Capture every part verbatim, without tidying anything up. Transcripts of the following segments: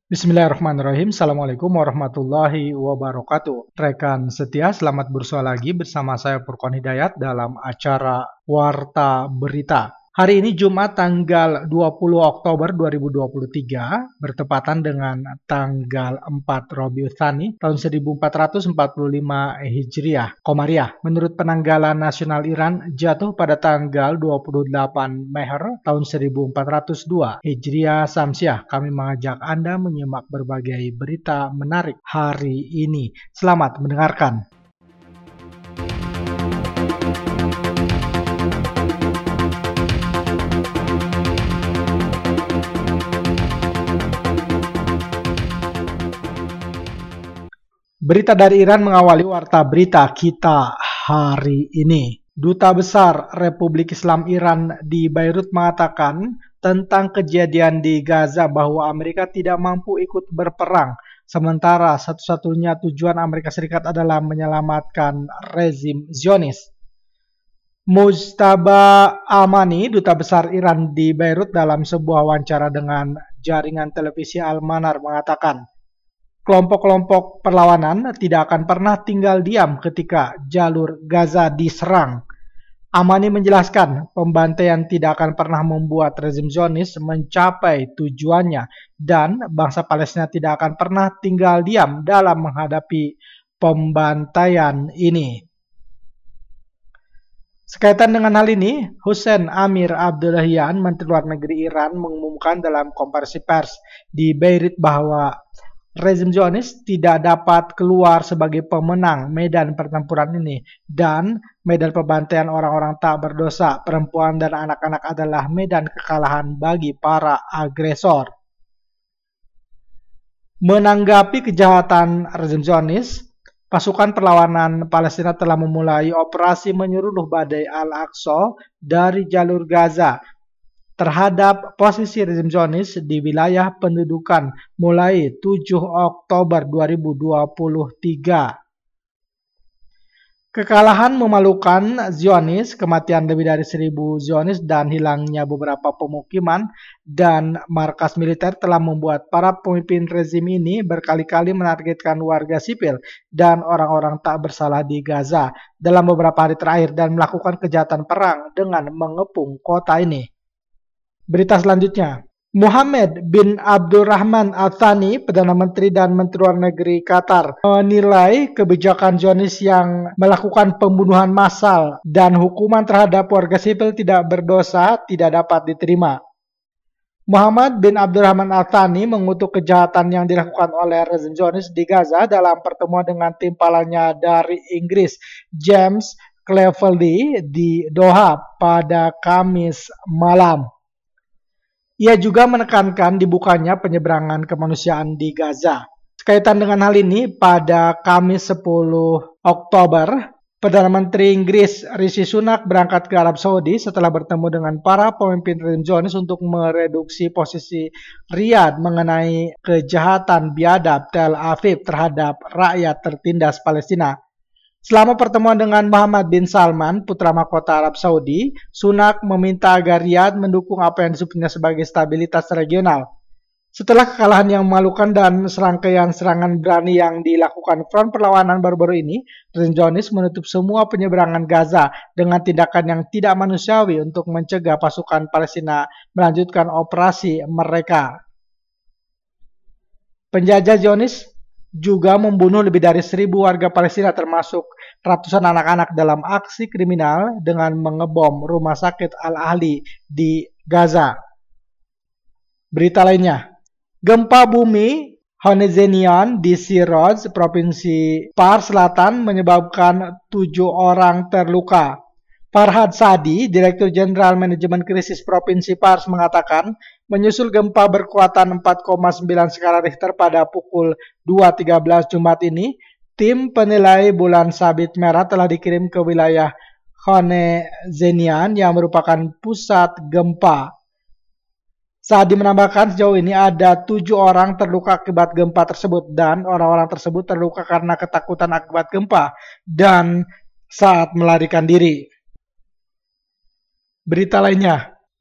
Bismillahirrahmanirrahim. Assalamualaikum warahmatullahi wabarakatuh. Rekan setia, selamat bersua lagi bersama saya Furqan Hidayat dalam acara Warta Berita. Hari ini Jumat tanggal dua puluh Oktober dua ribu dua puluh tiga, bertepatan dengan tanggal empat Rabiul Tsani tahun seribu empat ratus empat puluh lima Hijriah Komariah. Menurut penanggalan nasional Iran, jatuh pada tanggal dua puluh delapan Meher tahun seribu empat ratus dua Hijriah Samsiah. Kami mengajak Anda menyimak berbagai berita menarik hari ini. Selamat mendengarkan. Berita dari Iran mengawali warta berita kita hari ini. Duta Besar Republik Islam Iran di Beirut mengatakan tentang kejadian di Gaza bahwa Amerika tidak mampu ikut berperang, sementara satu-satunya tujuan Amerika Serikat adalah menyelamatkan rezim Zionis. Mujtaba Amani, Duta Besar Iran di Beirut, dalam sebuah wawancara dengan jaringan televisi Al-Manar mengatakan, kelompok-kelompok perlawanan tidak akan pernah tinggal diam ketika jalur Gaza diserang. Amani menjelaskan, pembantaian tidak akan pernah membuat rezim Zionis mencapai tujuannya dan bangsa Palestina tidak akan pernah tinggal diam dalam menghadapi pembantaian ini. Sekaitan dengan hal ini, Hussein Amir Abdullahian, Menteri Luar Negeri Iran, mengumumkan dalam konferensi pers di Beirut bahwa rezim Zionis tidak dapat keluar sebagai pemenang medan pertempuran ini dan medan pembantaian orang-orang tak berdosa, perempuan dan anak-anak adalah medan kekalahan bagi para agresor. Menanggapi kejahatan rezim Zionis, pasukan perlawanan Palestina telah memulai operasi menyeluruh badai Al-Aqsa dari jalur Gaza terhadap posisi rezim Zionis di wilayah pendudukan mulai tujuh Oktober dua ribu dua puluh tiga. Kekalahan memalukan Zionis, kematian lebih dari seribu Zionis dan hilangnya beberapa pemukiman dan markas militer telah membuat para pemimpin rezim ini berkali-kali menargetkan warga sipil dan orang-orang tak bersalah di Gaza dalam beberapa hari terakhir dan melakukan kejahatan perang dengan mengepung kota ini. Berita selanjutnya, Mohammed bin Abdurrahman Al-Thani, Perdana Menteri dan Menteri Luar Negeri Qatar, menilai kebijakan Zionis yang melakukan pembunuhan massal dan hukuman terhadap warga sipil tidak berdosa tidak dapat diterima. Muhammad bin Abdurrahman Al-Thani mengutuk kejahatan yang dilakukan oleh rezim Zionis di Gaza dalam pertemuan dengan timbalannya dari Inggris, James Cleverly, di Doha pada Kamis malam. Ia juga menekankan dibukanya penyeberangan kemanusiaan di Gaza. Sekaitan dengan hal ini, pada Kamis sepuluh Oktober, Perdana Menteri Inggris Rishi Sunak berangkat ke Arab Saudi setelah bertemu dengan para pemimpin rezim Zionis untuk mereduksi posisi Riyadh mengenai kejahatan biadab Tel Aviv terhadap rakyat tertindas Palestina. Selama pertemuan dengan Muhammad bin Salman, putra mahkota Arab Saudi, Sunak meminta agar Riyadh mendukung apa yang disebutnya sebagai stabilitas regional. Setelah kekalahan yang memalukan dan serangkaian serangan berani yang dilakukan front perlawanan baru-baru ini, rezim Zionis menutup semua penyeberangan Gaza dengan tindakan yang tidak manusiawi untuk mencegah pasukan Palestina melanjutkan operasi mereka. Penjajah Zionis juga membunuh lebih dari seribu warga Palestina termasuk ratusan anak-anak dalam aksi kriminal dengan mengebom rumah sakit Al-Ahli di Gaza. Berita lainnya, gempa bumi Honezenian di Shiraz, Provinsi Pars Selatan menyebabkan tujuh orang terluka. Farhad Sadi, Direktur Jenderal Manajemen Krisis Provinsi Pars, mengatakan menyusul gempa berkekuatan empat koma sembilan skala Richter pada pukul dua tiga belas Jumat ini, tim penilai bulan sabit merah telah dikirim ke wilayah Honezenian yang merupakan pusat gempa. Sadi menambahkan sejauh ini ada tujuh orang terluka akibat gempa tersebut dan orang-orang tersebut terluka karena ketakutan akibat gempa dan saat melarikan diri. Berita lainnya,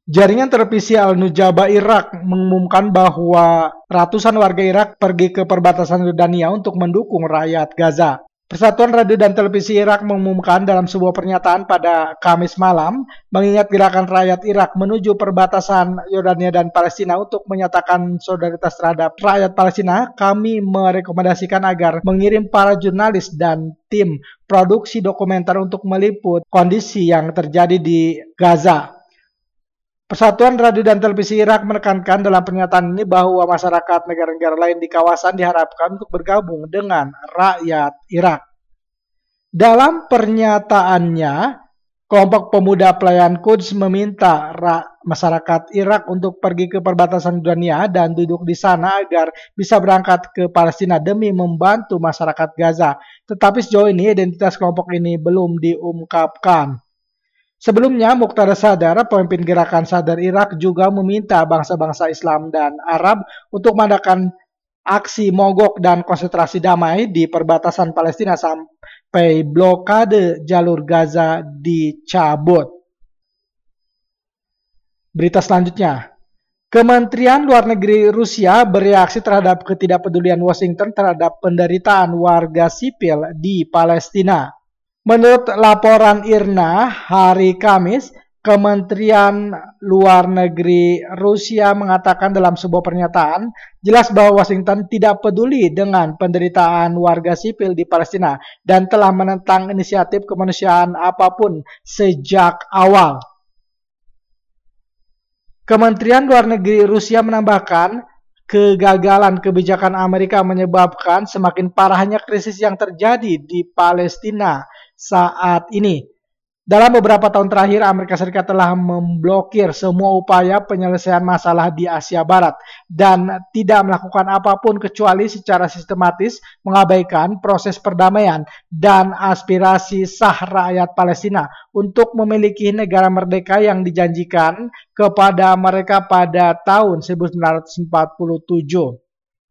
Jaringan televisi Al-Nujaba Irak mengumumkan bahwa ratusan warga Irak pergi ke perbatasan Yordania untuk mendukung rakyat Gaza. Persatuan Radio dan Televisi Irak mengumumkan dalam sebuah pernyataan pada Kamis malam, mengingat gerakan rakyat Irak menuju perbatasan Yordania dan Palestina untuk menyatakan solidaritas terhadap rakyat Palestina, kami merekomendasikan agar mengirim para jurnalis dan tim produksi dokumenter untuk meliput kondisi yang terjadi di Gaza. Persatuan Radio dan Televisi Irak menekankan dalam pernyataan ini bahwa masyarakat negara-negara lain di kawasan diharapkan untuk bergabung dengan rakyat Irak. Dalam pernyataannya, kelompok pemuda pelayan Quds meminta masyarakat Irak untuk pergi ke perbatasan Yordania dan duduk di sana agar bisa berangkat ke Palestina demi membantu masyarakat Gaza. Tetapi sejauh ini identitas kelompok ini belum diungkapkan. Sebelumnya, Muqtada Sadar, pemimpin gerakan Sadar Irak, juga meminta bangsa-bangsa Islam dan Arab untuk mengadakan aksi mogok dan konsentrasi damai di perbatasan Palestina sampai blokade jalur Gaza dicabut. Berita selanjutnya, Kementerian Luar Negeri Rusia bereaksi terhadap ketidakpedulian Washington terhadap penderitaan warga sipil di Palestina. Menurut laporan I R N A hari Kamis, Kementerian Luar Negeri Rusia mengatakan dalam sebuah pernyataan jelas bahwa Washington tidak peduli dengan penderitaan warga sipil di Palestina dan telah menentang inisiatif kemanusiaan apapun sejak awal. Kementerian Luar Negeri Rusia menambahkan, kegagalan kebijakan Amerika menyebabkan semakin parahnya krisis yang terjadi di Palestina saat ini. Dalam beberapa tahun terakhir, Amerika Serikat telah memblokir semua upaya penyelesaian masalah di Asia Barat dan tidak melakukan apapun kecuali secara sistematis mengabaikan proses perdamaian dan aspirasi sah rakyat Palestina untuk memiliki negara merdeka yang dijanjikan kepada mereka pada tahun seribu sembilan ratus empat puluh tujuh.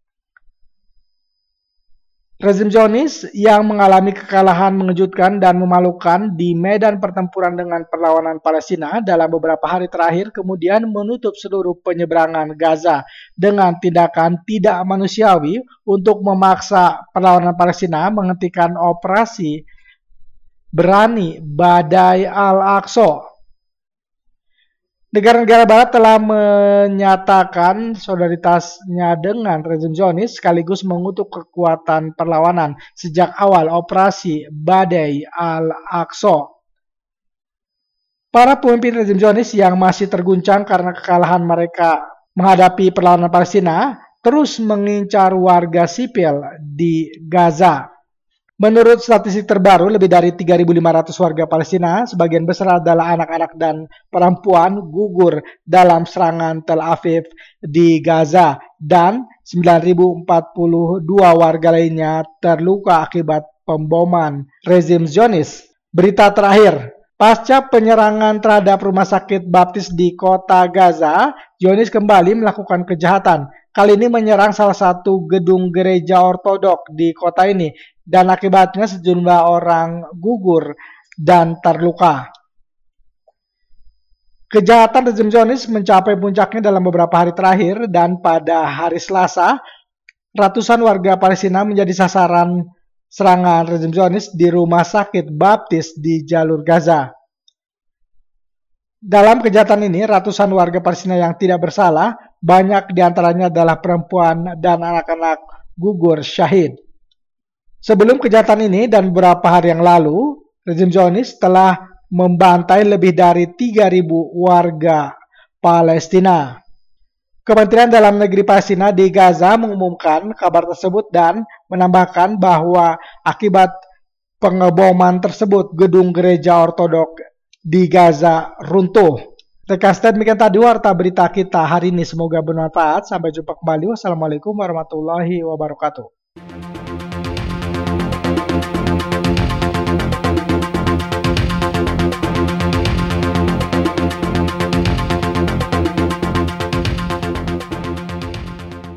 Rezim Zionis yang mengalami kekalahan mengejutkan dan memalukan di medan pertempuran dengan perlawanan Palestina dalam beberapa hari terakhir kemudian menutup seluruh penyeberangan Gaza dengan tindakan tidak manusiawi untuk memaksa perlawanan Palestina menghentikan operasi berani Badai Al-Aqsa. Negara-negara Barat telah menyatakan solidaritasnya dengan rezim Zionis sekaligus mengutuk kekuatan perlawanan sejak awal operasi Badai Al-Aqsa. Para pemimpin rezim Zionis yang masih terguncang karena kekalahan mereka menghadapi perlawanan Palestina terus mengincar warga sipil di Gaza. Menurut statistik terbaru, lebih dari tiga ribu lima ratus warga Palestina, sebagian besar adalah anak-anak dan perempuan, gugur dalam serangan Tel Aviv di Gaza, dan sembilan ribu empat puluh dua warga lainnya terluka akibat pemboman rezim Zionis. Berita terakhir, pasca penyerangan terhadap rumah sakit baptis di kota Gaza, Zionis kembali melakukan kejahatan. Kali ini menyerang salah satu gedung gereja ortodok di kota ini dan akibatnya sejumlah orang gugur dan terluka. Kejahatan rezim Zionis mencapai puncaknya dalam beberapa hari terakhir dan pada hari Selasa, ratusan warga Palestina menjadi sasaran serangan rezim Zionis di rumah sakit baptis di jalur Gaza. Dalam kejahatan ini, ratusan warga Palestina yang tidak bersalah, banyak diantaranya adalah perempuan dan anak-anak gugur syahid. Sebelum kejahatan ini dan beberapa hari yang lalu, rezim Zionis telah membantai lebih dari tiga ribu warga Palestina. Kementerian Dalam Negeri Palestina di Gaza mengumumkan kabar tersebut dan menambahkan bahwa akibat pengeboman tersebut gedung gereja ortodok di Gaza runtuh. Rekan demikian tadi warta berita kita hari ini, semoga bermanfaat. Sampai jumpa kembali. Wassalamualaikum warahmatullahi wabarakatuh.